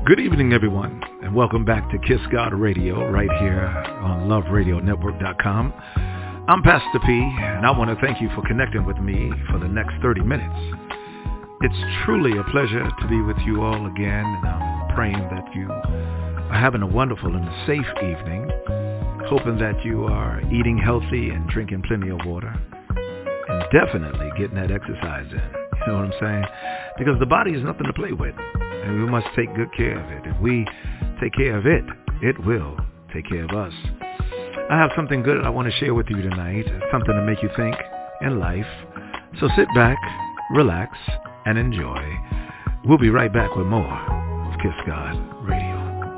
Good evening, everyone, and welcome back to Kiss God Radio right here on LoveRadioNetwork.com. I'm Pastor P, and I want to thank you for connecting with me for the next 30 minutes. It's truly a pleasure to be with you all again, and I'm praying that you are having a wonderful and a safe evening, hoping that you are eating healthy and drinking plenty of water, and definitely getting that exercise in. You know what I'm saying? Because the body is nothing to play with, and we must take good care of it. If we take care of it, it will take care of us. I have something good I want to share with you tonight, something to make you think in life. So sit back, relax, and enjoy. We'll be right back with more of Kiss God Radio.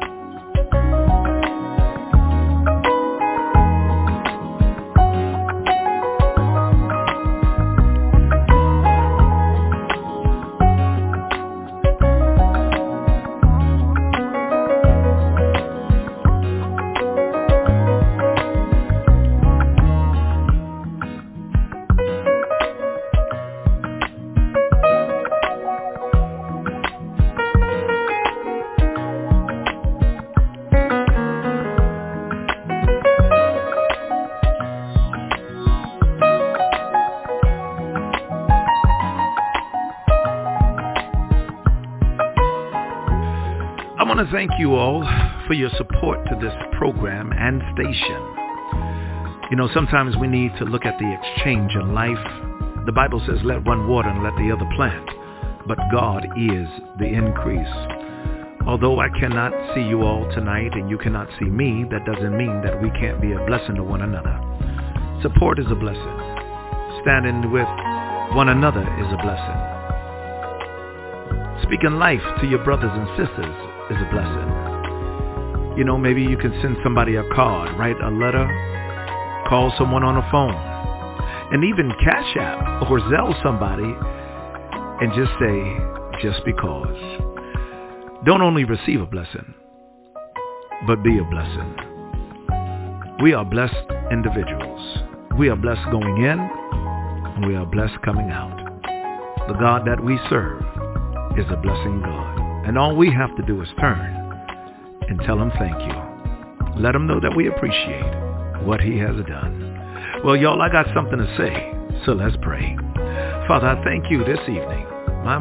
Thank you all for your support to this program and station. You know, sometimes we need to look at the exchange in life. The Bible says, let one water and let the other plant, but God is the increase. Although I cannot see you all tonight and you cannot see me, that doesn't mean that we can't be a blessing to one another. Support is a blessing. Standing with one another is a blessing. Speaking life to your brothers and sisters is a blessing. You know, maybe you can send somebody a card, write a letter, call someone on the phone, and even Cash App or Zelle somebody and just say, just because. Don't only receive a blessing, but be a blessing. We are blessed individuals. We are blessed going in, and we are blessed coming out. The God that we serve is a blessing God. And all we have to do is turn and tell him thank you. Let him know that we appreciate what he has done. Well, y'all, I got something to say, so let's pray. Father, I thank you this evening. My.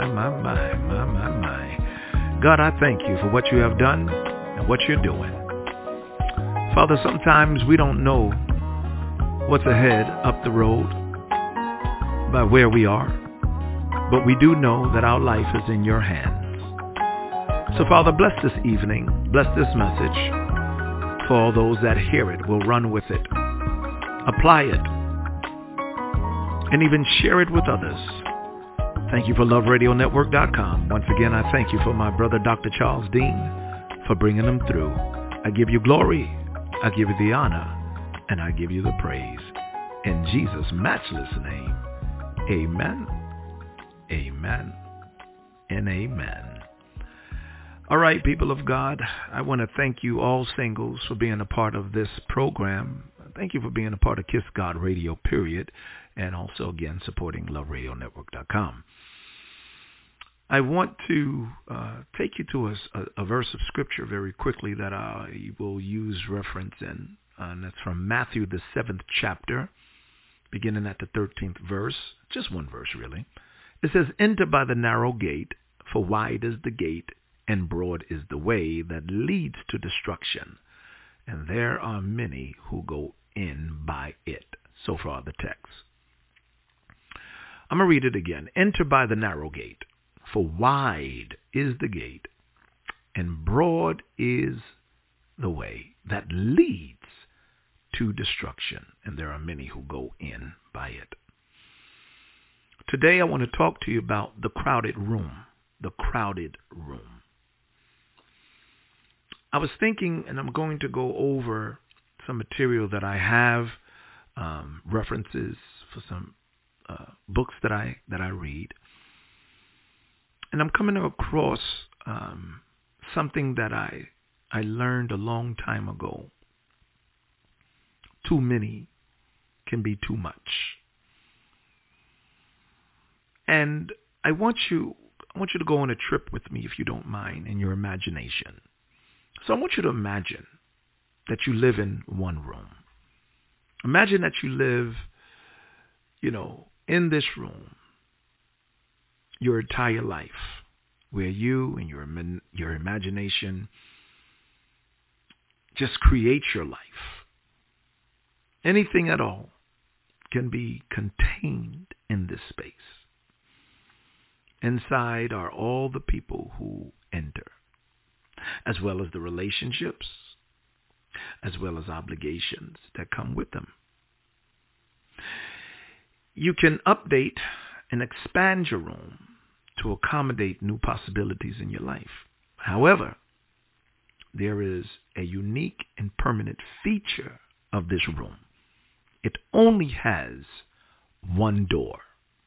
God, I thank you for what you have done and what you're doing. Father, sometimes we don't know what's ahead up the road by where we are, but we do know that our life is in your hands. So, Father, bless this evening, bless this message, for all those that hear it will run with it, apply it, and even share it with others. Thank you for LoveRadioNetwork.com. Once again, I thank you for my brother, Dr. Charles Dean, for bringing them through. I give you glory, I give you the honor, and I give you the praise. In Jesus' matchless name, amen, amen, and amen. All right, people of God, I want to thank you all singles for being a part of this program. Thank you for being a part of Kiss God Radio, period, and also, again, supporting LoveRadioNetwork.com. I want to take you to a verse of Scripture very quickly that I will use reference in, and that's from Matthew, the 7th chapter, beginning at the 13th verse, just one verse, really. It says, enter by the narrow gate, for wide is the gate, and broad is the way that leads to destruction, and there are many who go in by it. So far the text. I'm going to read it again. Enter by the narrow gate, for wide is the gate, and broad is the way that leads to destruction, and there are many who go in by it. Today I want to talk to you about the crowded room. The crowded room. I was thinking, and I'm going to go over some material that I have, references for some books that I read, and I'm coming across something that I learned a long time ago. Too many can be too much. And I want you I want you to go on a trip with me, if you don't mind, in your imagination. So I want you to imagine that you live in one room. Imagine that you live, in this room your entire life, where you and your imagination just create your life. Anything at all can be contained in this space. Inside are all the people who enter, as well as the relationships, as well as obligations that come with them. You can update and expand your room to accommodate new possibilities in your life. However, there is a unique and permanent feature of this room. It only has one door.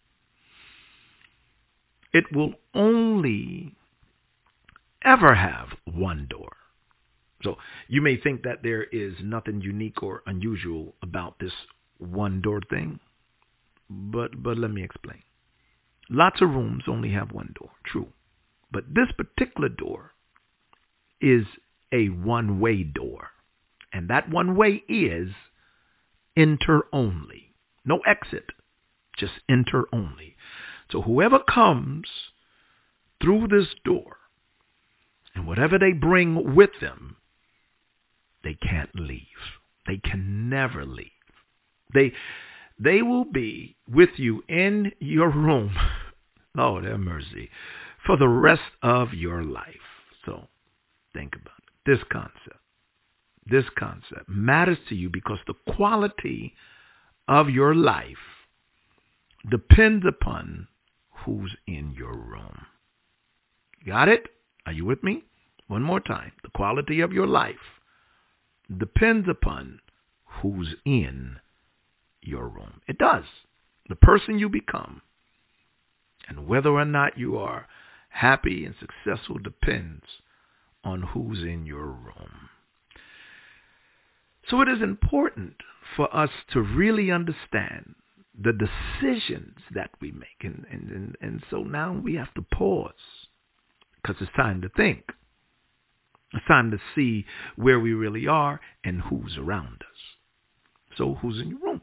It will only ever have one door. So you may think that there is nothing unique or unusual about this one door thing, but let me explain. Lots of rooms only have one door, true. But this particular door is a one-way door. And that one way is enter only. No exit, just enter only. So whoever comes through this door and whatever they bring with them, they can't leave. They can never leave. They will be with you in your room, Lord have mercy, for the rest of your life. So think about it. This concept matters to you because the quality of your life depends upon who's in your room. Got it? Are you with me? One more time. The quality of your life depends upon who's in your room. It does. The person you become and whether or not you are happy and successful depends on who's in your room. So it is important for us to really understand the decisions that we make. And so now we have to pause because it's time to think. It's time to see where we really are and who's around us. So who's in your room?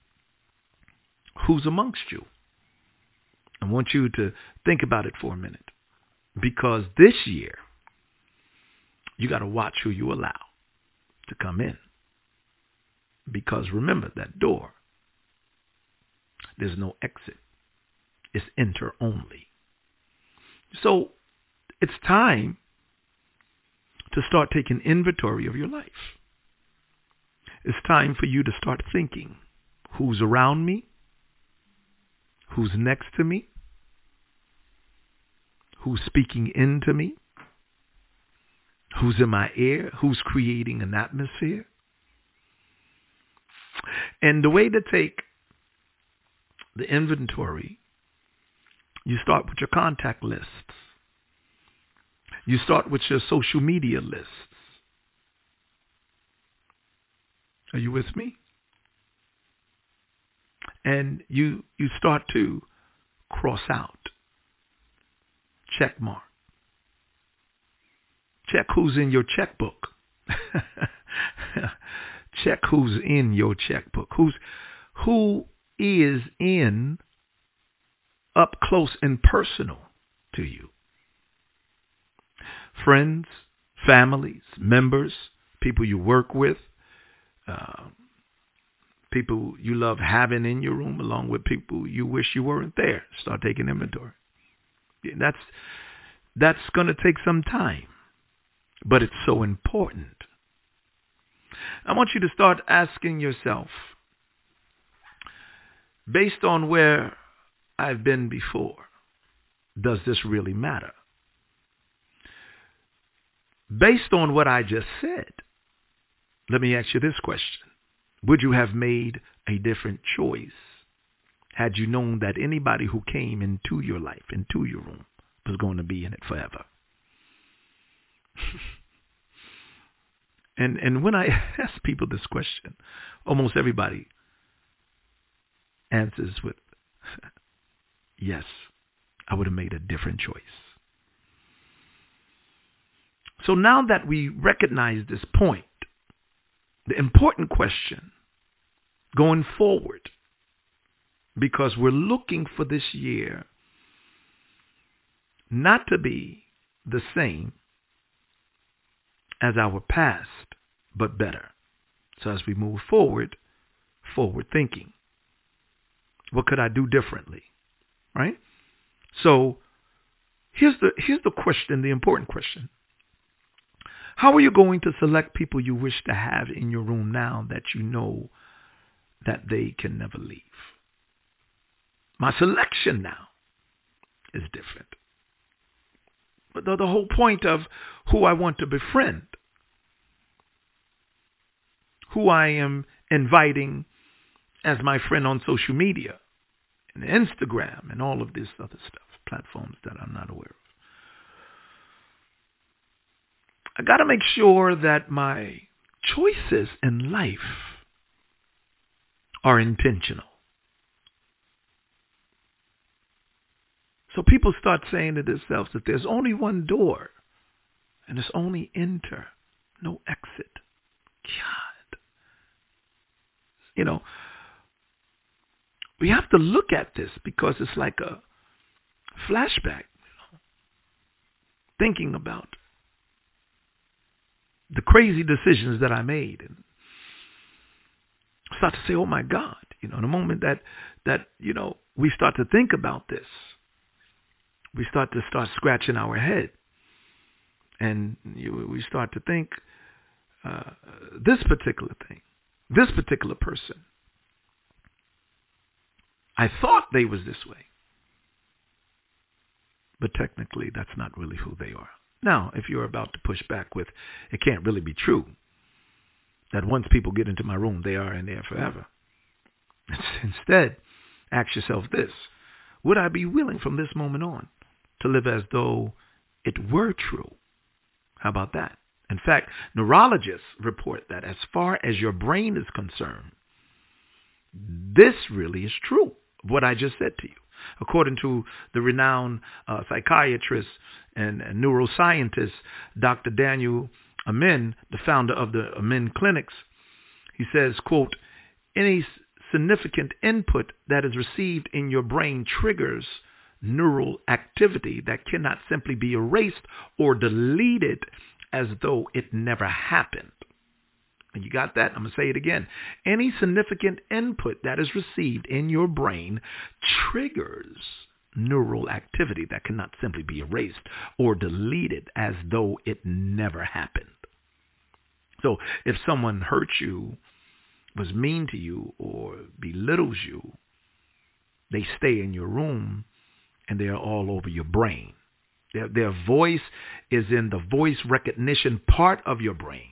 Who's amongst you? I want you to think about it for a minute. Because this year, you got to watch who you allow to come in. Because remember, that door, there's no exit. It's enter only. So it's time to start taking inventory of your life. It's time for you to start thinking, who's around me? Who's next to me? Who's speaking into me? Who's in my ear? Who's creating an atmosphere? And the way to take the inventory, you start with your contact lists. You start with your social media lists. Are you with me? And you start to cross out. Check mark. Check who's in your checkbook. Check who's in your checkbook. Who is in up close and personal to you. Friends, families, members, people you work with, people you love having in your room, along with people you wish you weren't there. Start taking inventory. That's going to take some time, but it's so important. I want you to start asking yourself, based on where I've been before, does this really matter? Based on what I just said, let me ask you this question. Would you have made a different choice had you known that anybody who came into your life, into your room, was going to be in it forever? And when I ask people this question, almost everybody answers with yes. I would have made a different choice. So now that we recognize this point, the important question going forward, because we're looking for this year not to be the same as our past, but better. So as we move forward thinking, what could I do differently? Right? So here's the question, the important question. How are you going to select people you wish to have in your room now that you know that they can never leave? My selection now is different. But the whole point of who I want to befriend, who I am inviting as my friend on social media and Instagram and all of this other stuff, platforms that I'm not aware of. I got to make sure that my choices in life are intentional. So people start saying to themselves that there's only one door and it's only enter, no exit. God. You know, we have to look at this because it's like a flashback, thinking about the crazy decisions that I made, and start to say, "Oh my God!" You know, the moment that you know we start to think about this, we start scratching our head, and we start to think this particular thing, this particular person. I thought they was this way, but technically that's not really who they are. Now, if you're about to push back with, it can't really be true, that once people get into my room, they are in there forever. Instead, ask yourself this: would I be willing from this moment on to live as though it were true? How about that? In fact, neurologists report that as far as your brain is concerned, this really is true, what I just said to you. According to the renowned psychiatrist and neuroscientist, Dr. Daniel Amen, the founder of the Amen Clinics, he says, quote, any significant input that is received in your brain triggers neural activity that cannot simply be erased or deleted as though it never happened. And you got that? I'm going to say it again. Any significant input that is received in your brain triggers neural activity that cannot simply be erased or deleted as though it never happened. So if someone hurts you, was mean to you, or belittles you, they stay in your room and they're all over your brain. Their voice is in the voice recognition part of your brain.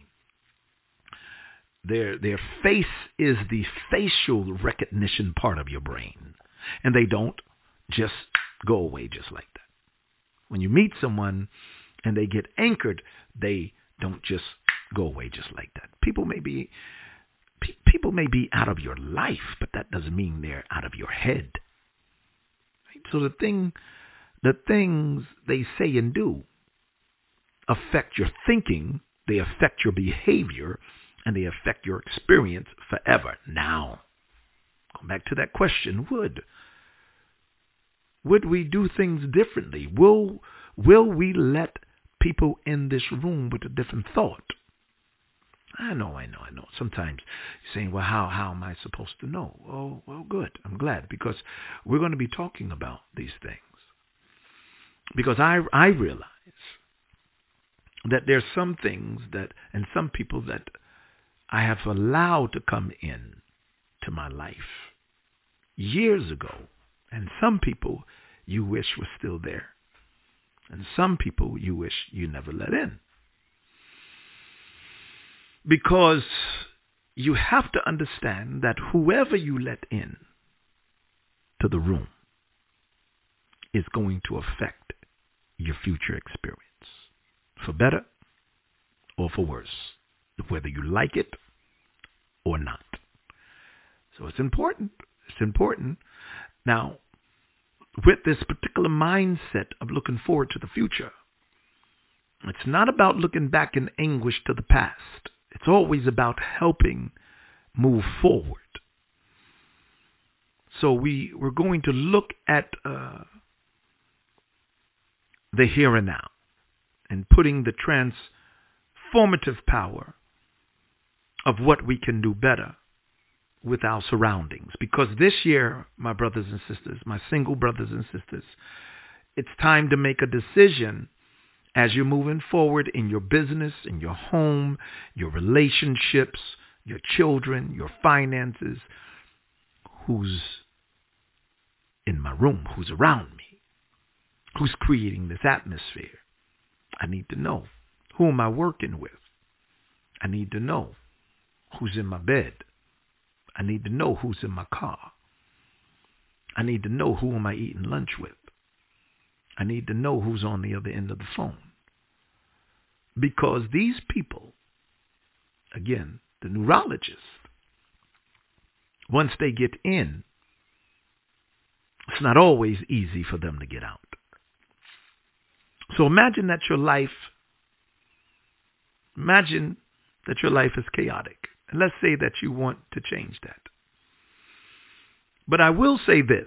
Their face is the facial recognition part of your brain. And they don't just go away just like that. When you meet someone and they get anchored, they don't just go away just like that. People may be out of your life, but that doesn't mean they're out of your head. Right? So the things they say and do affect your thinking, they affect your behavior, and they affect your experience forever. Now, going back to that question, would we do things differently? Will we let people in this room with a different thought? I know. Sometimes you're saying, well, how am I supposed to know? Oh, well, good. I'm glad, because we're going to be talking about these things. Because I realize that there's some things that, and some people that I have allowed to come in to my life years ago. And some people you wish were still there. And some people you wish you never let in. Because you have to understand that whoever you let in to the room is going to affect your future experience, for better or for worse, whether you like it or not. So it's important. It's important. Now, with this particular mindset of looking forward to the future. It's not about looking back in anguish to the past. It's always about helping move forward. So we're going to look at the here and now and putting the transformative power of what we can do better with our surroundings. Because this year, my brothers and sisters, my single brothers and sisters, it's time to make a decision as you're moving forward in your business, in your home, your relationships, your children, your finances. Who's in my room? Who's around me? Who's creating this atmosphere? I need to know. Who am I working with? I need to know who's in my bed. I need to know who's in my car. I need to know who am I eating lunch with. I need to know who's on the other end of the phone. Because these people, again, the neurologists, once they get in, it's not always easy for them to get out. So imagine that your life is chaotic. And let's say that you want to change that. But I will say this.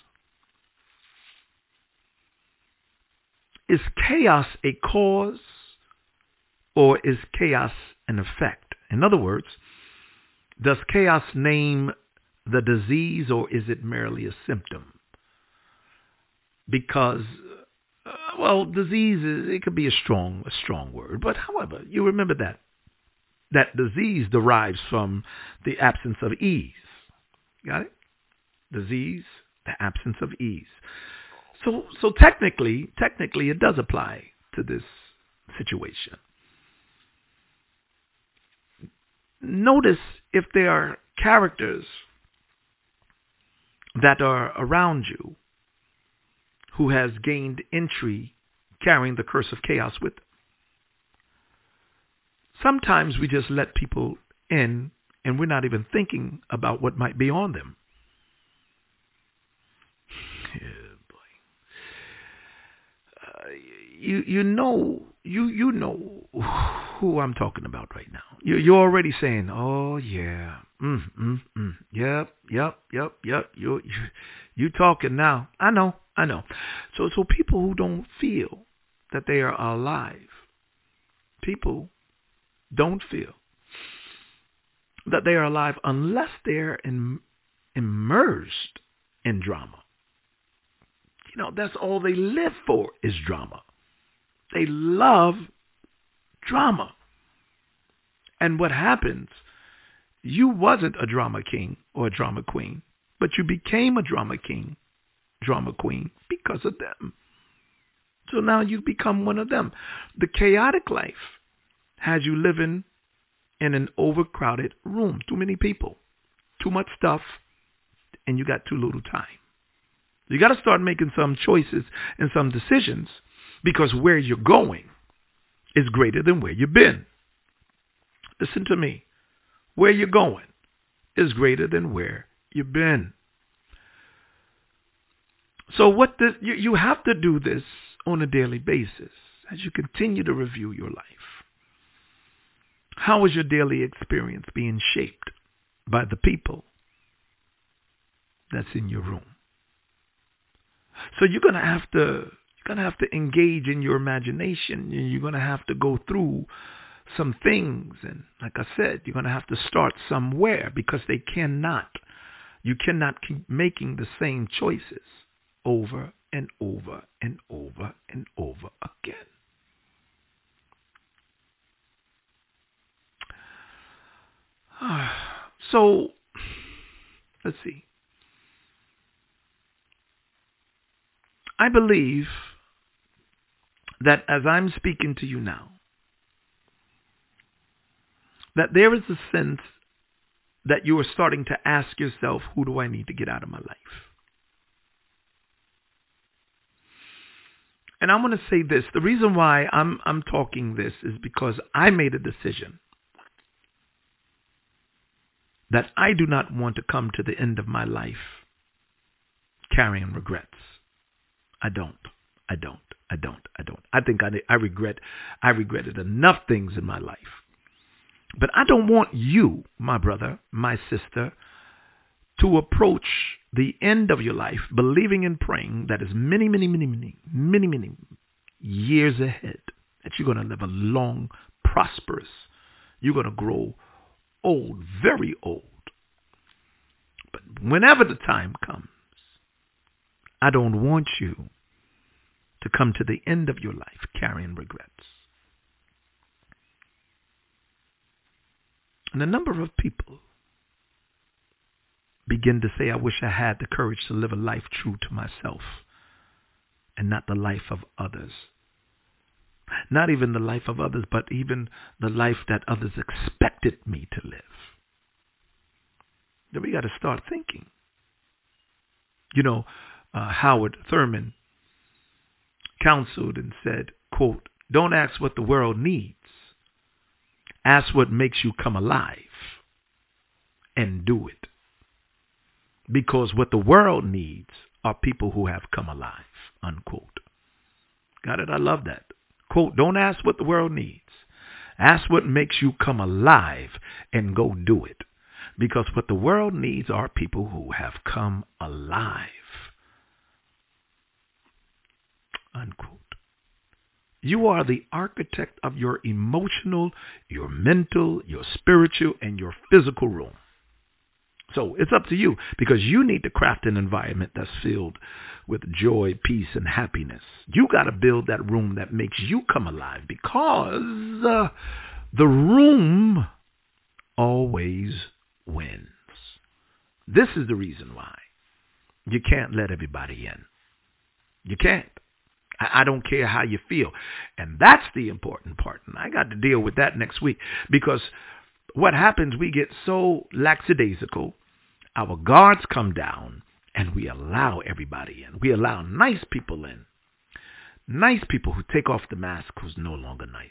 Is chaos a cause or is chaos an effect? In other words, does chaos name the disease or is it merely a symptom? Because, disease, it could be a strong word. But however, you remember that disease derives from the absence of ease. Got it? Disease, the absence of ease. So technically it does apply to this situation. Notice if there are characters that are around you who has gained entry carrying the curse of chaos with them. Sometimes we just let people in and we're not even thinking about what might be on them. You know who I'm talking about right now. You're already saying, oh yeah, yep. You talking now? I know. So people who don't feel that they are alive, people don't feel that they are alive unless they're immersed in drama. That's all they live for is drama. They love drama. And what happens, you wasn't a drama king or a drama queen, but you became a drama king, drama queen because of them. So now you become one of them. The chaotic life has you living in an overcrowded room. Too many people, too much stuff, and you got too little time. You got to start making some choices and some decisions because where you're going is greater than where you've been. Listen to me. Where you're going is greater than where you've been. So you have to do this on a daily basis as you continue to review your life. How is your daily experience being shaped by the people that's in your room? So you're gonna have to engage in your imagination. You're gonna have to go through some things, and like I said, you're gonna have to start somewhere because you cannot keep making the same choices over and over and over and over again. So let's see. I believe that as I'm speaking to you now, that there is a sense that you are starting to ask yourself, who do I need to get out of my life? And I'm going to say this. The reason why I'm talking this is because I made a decision that I do not want to come to the end of my life carrying regrets. I don't. I think I regretted enough things in my life. But I don't want you, my brother, my sister, to approach the end of your life believing and praying that is many years ahead, that you're going to live a long, prosperous, you're going to grow old, very old. But whenever the time comes, I don't want you to come to the end of your life carrying regrets. And a number of people begin to say, I wish I had the courage to live a life true to myself and not the life of others. Not even the life of others, but even the life that others expected me to live. Then we got to start thinking. Howard Thurman counseled and said, quote, don't ask what the world needs. Ask what makes you come alive and do it. Because what the world needs are people who have come alive, unquote. Got it? I love that. Quote, don't ask what the world needs. Ask what makes you come alive and go do it. Because what the world needs are people who have come alive, unquote. You are the architect of your emotional, your mental, your spiritual, and your physical room. So it's up to you, because you need to craft an environment that's filled with joy, peace, and happiness. You got to build that room that makes you come alive, because the room always wins. This is the reason why you can't let everybody in. You can't. I don't care how you feel. And that's the important part. And I got to deal with that next week, because what happens, we get so lackadaisical, our guards come down, and we allow everybody in. We allow nice people in. Nice people who take off the mask who's no longer nice.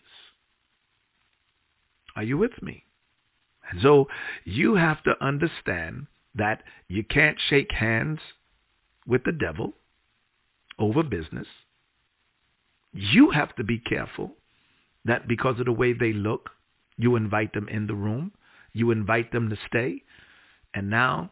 Are you with me? And so you have to understand that you can't shake hands with the devil over business. You have to be careful that because of the way they look, you invite them in the room. You invite them to stay. And now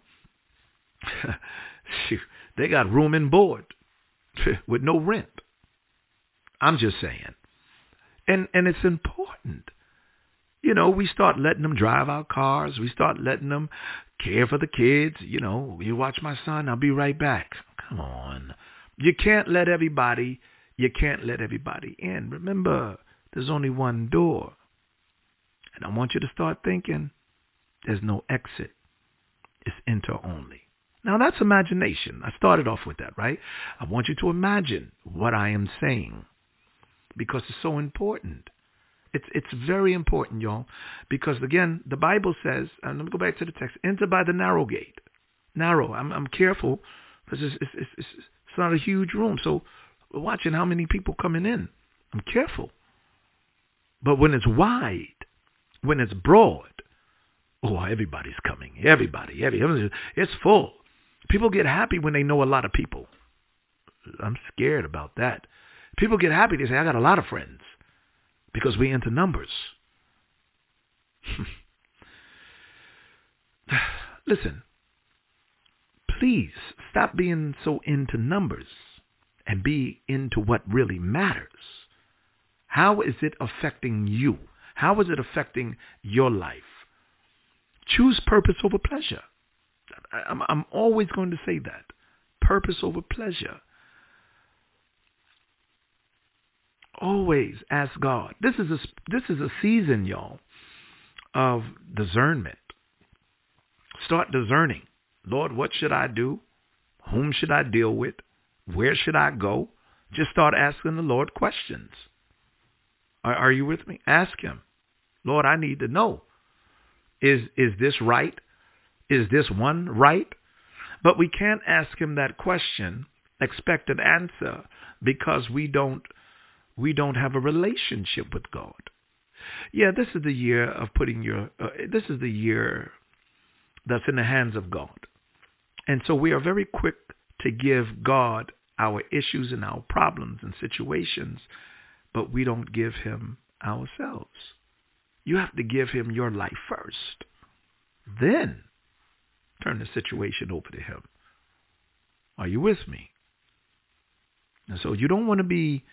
they got room and board with no rent. I'm just saying. And it's important. We start letting them drive our cars. We start letting them care for the kids. You watch my son, I'll be right back. Come on. You can't let everybody in. Remember, there's only one door. And I want you to start thinking there's no exit. It's enter only. Now, that's imagination. I started off with that, right? I want you to imagine what I am saying, because it's so important. It's very important, y'all, because, again, the Bible says, and let me go back to the text, enter by the narrow gate. Narrow. I'm careful, because it's not a huge room. So we're watching how many people coming in. I'm careful. But when it's wide, when it's broad, everybody's coming. Everybody. It's full. People get happy when they know a lot of people. I'm scared about that. People get happy. They say, I got a lot of friends, because we into numbers. Listen, please stop being so into numbers and be into what really matters. How is it affecting you? How is it affecting your life? Choose purpose over pleasure. I'm always going to say that. Purpose over pleasure. Always ask God. This is a season, y'all, of discernment. Start discerning. Lord, what should I do? Whom should I deal with? Where should I go? Just start asking the Lord questions. Are you with me? Ask him. Lord, I need to know. Is this right? Is this one right? But we can't ask him that question, expect an answer, because we don't have a relationship with God. Yeah, this is the year of this is the year that's in the hands of God. And so we are very quick to give God our issues and our problems and situations, but we don't give him ourselves. You have to give him your life first. Then turn the situation over to him. Are you with me? And so you don't want to be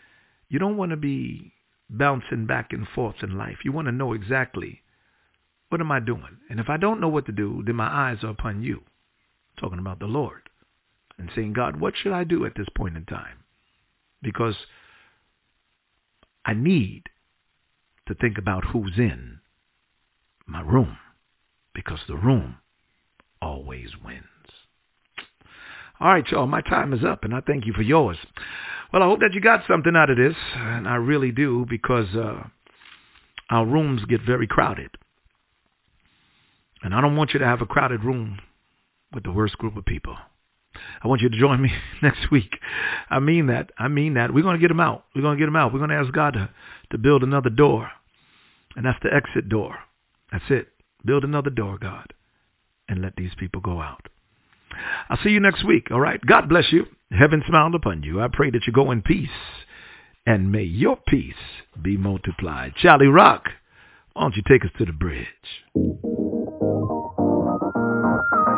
bouncing back and forth in life. You want to know exactly, what am I doing? And if I don't know what to do, then my eyes are upon you, talking about the Lord, and saying, God, what should I do at this point in time? Because I need to think about who's in my room, because the room always wins. All right, y'all, my time is up, and I thank you for yours. Well, I hope that you got something out of this, and I really do, because our rooms get very crowded. And I don't want you to have a crowded room with the worst group of people. I want you to join me next week. I mean that. We're going to get them out. We're going to ask God to build another door, and that's the exit door. That's it. Build another door, God, and let these people go out. I'll see you next week, all right? God bless you. Heaven smiled upon you. I pray that you go in peace, and may your peace be multiplied. Charlie Rock, why don't you take us to the bridge?